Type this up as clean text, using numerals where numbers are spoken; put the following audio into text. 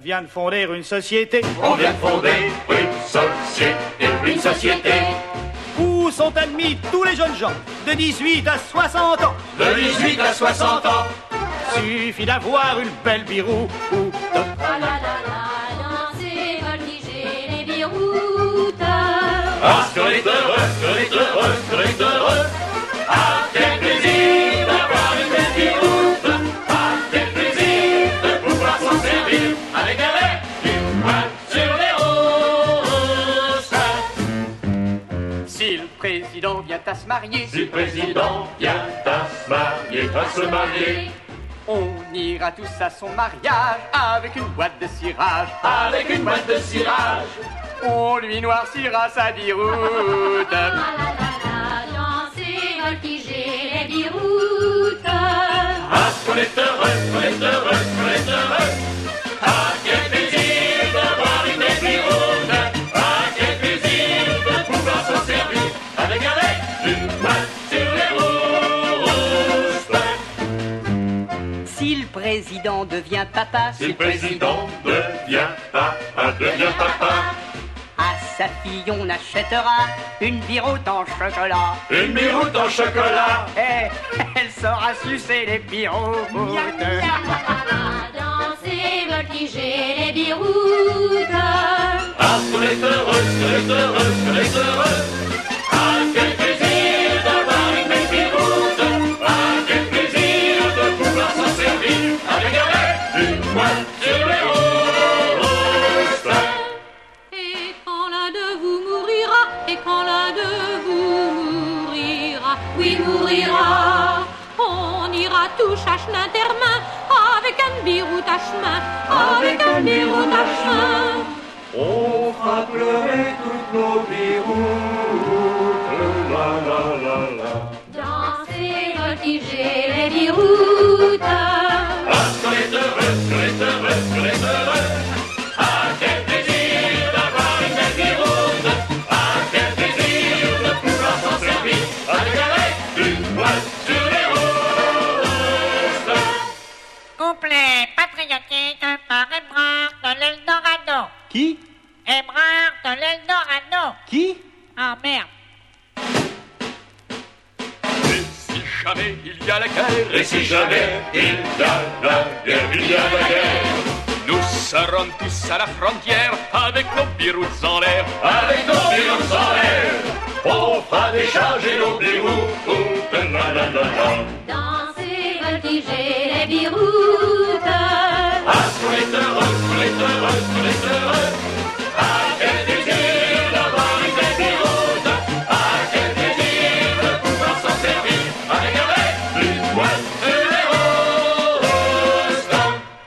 vient de fonder une société. On vient de fonder une société. Où sont admis tous les jeunes gens de 18 à 60 ans. De 18 à 60 ans. Suffit d'avoir une belle biroute. Ah la la la, danser, voltiger les biroutes. Ah, qu'on est heureux, qu'on est heureux, qu'on est heureux. Ah, quel plaisir d'avoir une belle biroute. Ah, quel plaisir de pouvoir s'en servir avec une voiture des roses. Si le président vient à se marier, Si le président vient à se marier, on ira tous à son mariage avec une boîte de cirage. avec une boîte de cirage. On lui noircira sa biroute. Ah la la la, danser, voltiger les biroutes. Ah, qu'on est heureux, qu'on est heureux, qu'on est heureux. Ah, quel plaisir d'avoir une belle biroute. Ah, quel plaisir de pouvoir s'en servir avec une voiture des roses. Si le président devient papa, Si le président devient papa, à sa fille on achètera une biroute en chocolat. une biroute en chocolat. Et elle saura sucer les biroutes. Danser, voltiger les biroutes. Ah, qu'on est heureux, qu'on est heureux, qu'on est heureux. Ah, quel plaisir d'avoir une belle biroute. Ah, quel plaisir de pouvoir s'en servir avec une voiture des roses. Et quand l'un de vous mourira, et quand l'un de vous mourira, oui mourira, on ira tous à Chenin-Termin avec un biroute à chemin, avec un biroute à chemin. On fera pleurer toutes nos biroutes. La la la la. Danser, voltiger les biroutes. Ah, qu'on est heureux, qu'on est heureux, qu'on est heureux. Ah, quel plaisir d'avoir une belle biroute. Ah, quel plaisir de pouvoir s'en servir avec une voiture des roses. Couplet patriotique par Ebrard de l'Eldorado. Qui? Ebrard de l'Eldorado. Qui? Ah merde. Et si jamais il y a la guerre, et si jamais il y a la guerre, il y a la guerre, nous serons tous à la frontière avec nos biroutes en l'air, avec nos biroutes en l'air. On fera décharger nos biroutes. La la la la. Danser, voltiger les biroutes.